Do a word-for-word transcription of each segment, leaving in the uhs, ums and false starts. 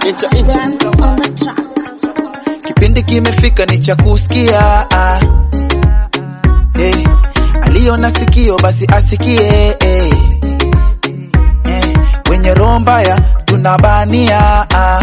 Incha incha kipindi kimefika ni cha kusikia ah. Hey, aliona sikio basi asikie hey. Hey, wenye roho mbaya tunabania ah.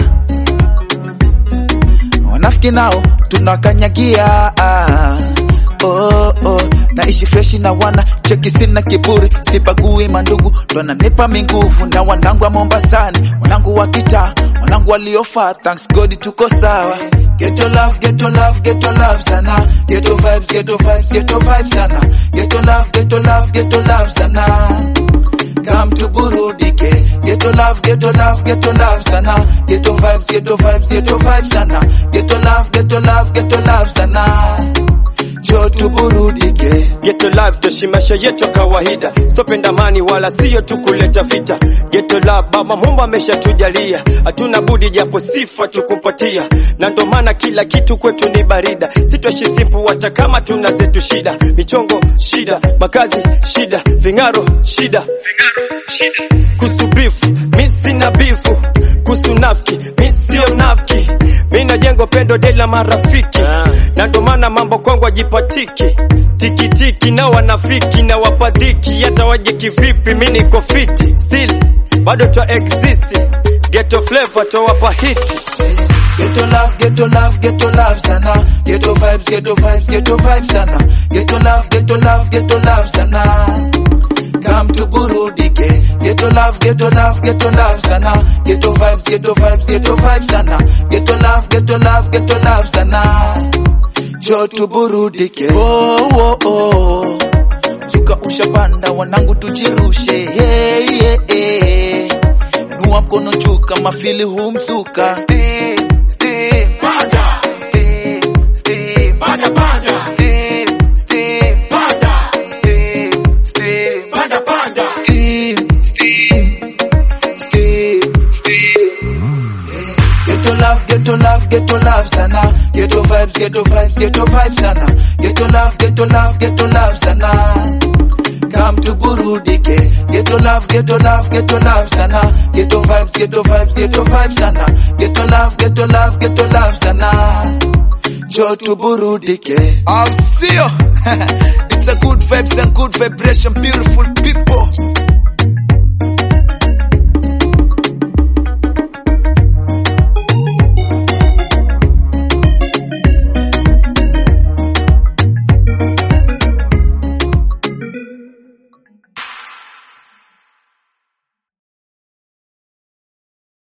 Wanafiki nao tunakanyagia ah. Oh oh, naishi freshi na wana cheki sina kiburi, sibagui mandugu, ndo nanipa minguvu na wanangu wa Mombasani, wanangu wa kita, wanangu waliofa, thanks God tuko sawa. Get your love, get your love, get your love sana. Get your vibes, get your vibes, get your vibes sana. Get your love, get your love, get your love sana. Come to burudike. Get your love, get your love, get your love sana. Get your vibes, get your vibes, get your vibes sana. Get your love, get your love, get your love sana. Jo tuburudike. Ghetto life toshi maisha yetu kawaida, stopenda mani wala siyo tukuleta vita. Ghetto love baba Mungu ameshatujalia, hatuna budi japo sifa tukumpatia, na ndo maana kila kitu kwetu ni barida. Sitwashi simple hata kama tuna zetu shida, michongo shida, makazi shida, vingaro shida, vingaro shida. Kusu beef, misi na beefu, kusu nafiki, misi yo nafiki. Mina jengo pendo dela marafiki, na ndo maana mambo kwangu ajipatiki. Tiki tiki na wanafiki na wapadhiki, hata waje kivipi mimi niko fiti. Still bado twa exist, ghetto flavor to wapa hiti. Get your love, get your love, get your love sana. Get your vibes, get your vibes, get your vibes sana. Get your love, get your love, get your love sana. Come to burudike. Get your love, get your love, get your love sana. Get your vibes, get your vibes, get your vibes sana. Get your love, get your love, get your love sana. Jo tu burudike. Oh oh oh, zuka ushapanda wanangu tujirushe. Hey hey hey, nuwa mkono juu kama fili humsuka. Stay stay bada, stay stay bada bada, stay stay bada, stay stay bada bada, stay stay stay stay. Get your love, get your love, get your love sana. Get your vibes, get your vibes, get your vibes sana. Get your love, get your love, get your love sana. Come to burudike. Get your love, get your love, get your love sana. Get your vibes, get your vibes, get your vibes sana. Get your love, get your love, get your love sana. Jo to burudike. I'll see you. It's a good vibes and good vibration, beautiful people.